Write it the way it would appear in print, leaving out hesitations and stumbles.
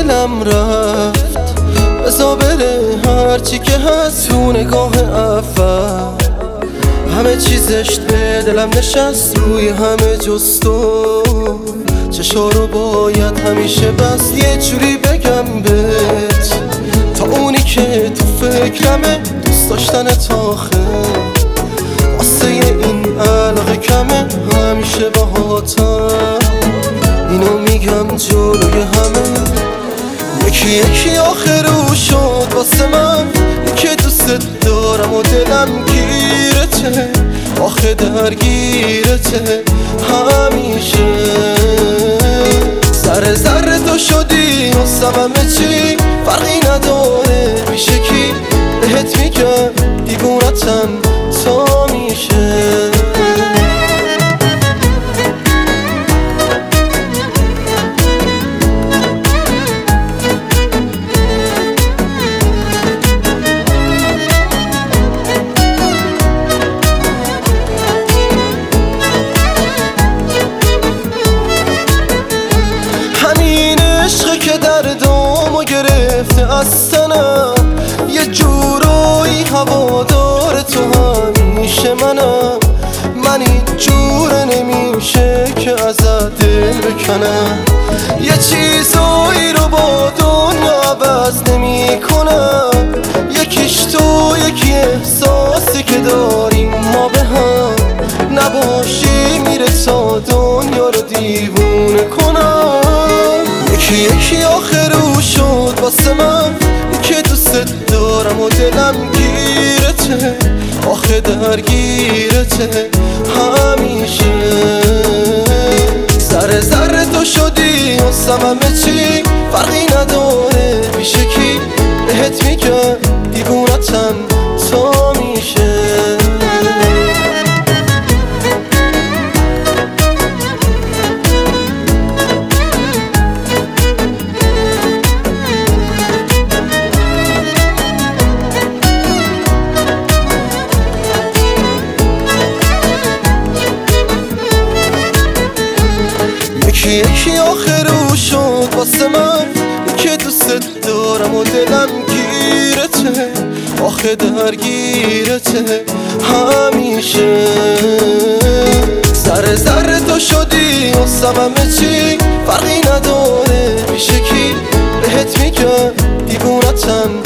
دلم رفت، بزا بره هرچی که هست تو نگاه اول. همه چیزش به دلم نشست روی همه جز تو. چشا رو باید همیشه بس یه جوری بگم بهت، تا اونی که تو فکرمه دوست داشتن تاخه. واسه این علاقه کمه همیشه باهاتم، اینو میگم جلوی همه. یکی یکی آخرو شد واسه من که دوست دارم و دلم گیرته، آخه درگیرته همیشه. ذره ذره تو شدی واسم همه چی، فرقی نداره میشه کی، بهت میگم دیوونتم تا میشه. که دردامو گرفته از تنم، یه جورایی هوادار تو همیشه منم. من این جوره نمیشه که ازت دل بکنم، یه چیزایی رو با دنیا عوض نمی کنم. یکیش تو یکی احساسی که داریم ما به هم، نباشی میره تا دنیا رو دیوونه کنم. یکی یکی آخرو شد واسه من که دوست دارم و دلم گیرته، آخه درگیرته همیشه. ذره ذره تو شدی واسم همه چی، فرقی نداره میشه کی، بهت میگم دیوونتم تا میشه. یکی یکی آخرو شد واسه من که دوست دارم و دلم گیرته، آخه درگیرته همیشه. ذره ذره تو شدی واسم همه چی، فرقی نداره میشه کی، بهت میگم دیوونتم